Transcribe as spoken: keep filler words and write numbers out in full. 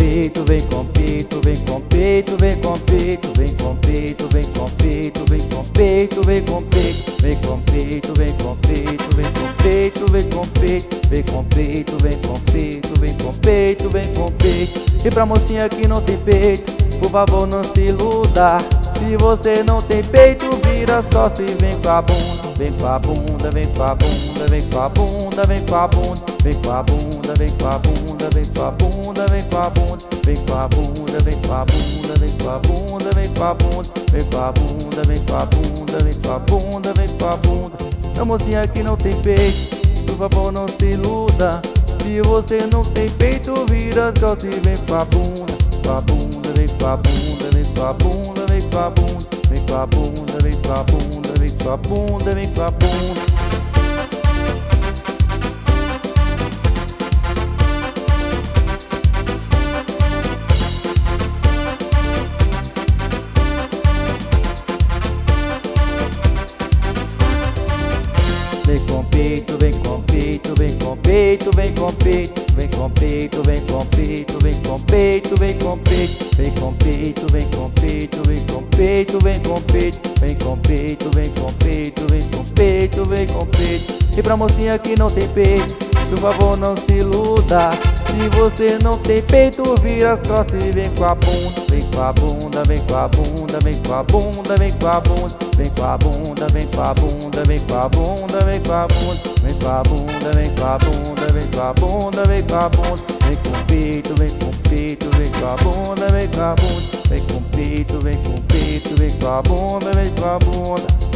peito, vem com peito, vem com peito, vem com peito, vem com peito, vem com peito, vem com peito, vem com peito, vem com peito, vem com peito, vem com peito, vem com peito, vem com peito, vem com peito, vem com peito, vem com peito. E pra mocinha que não tem peito, por favor não se iluda. Se você não tem peito, vira as costas e vem com a bunda. Vem com a bunda, vem com a bunda, vem com a bunda, vem com a bunda, vem com a bunda, vem com a bunda, vem com a bunda, vem com a bunda, vem com a bunda, vem com a bunda, vem com a bunda, vem com a bunda, vem com a bunda, vem com a bunda, vem com a bunda, vem com a bunda. A mocinha que não tem peito, por favor não se iluda. Se você não tem peito, vira as costas e vem com a bunda, com a bunda, vem com a bunda, vem com a bunda, vem com a bunda, vem com a bunda, vem com a bunda, vem com a bunda, vem com a bunda. Vem com peito, vem com peito, vem com peito, vem com peito, vem com peito, vem com peito, vem com peito, vem com peito, vem com peito, vem com peito, vem com peito, vem com peito, vem com peito, vem com peito, vem com peito, vem com peito. E pra mocinha que não tem peito, por favor não se iluda. Se você não tem peito, vira as costas e vem com a bunda. Vem com a bunda, vem com a bunda, vem com a bunda, vem com a bunda, vem com a bunda, vem com a bunda, vem com a bunda, vem com a bunda, vem com a bunda, vem com a bunda, vem com a bunda, vem com a bunda, vem com peito, vem com peito, vem com a bunda, vem com a bunda, vem com peito, vem com peito, vem com a bunda, vem com a bunda.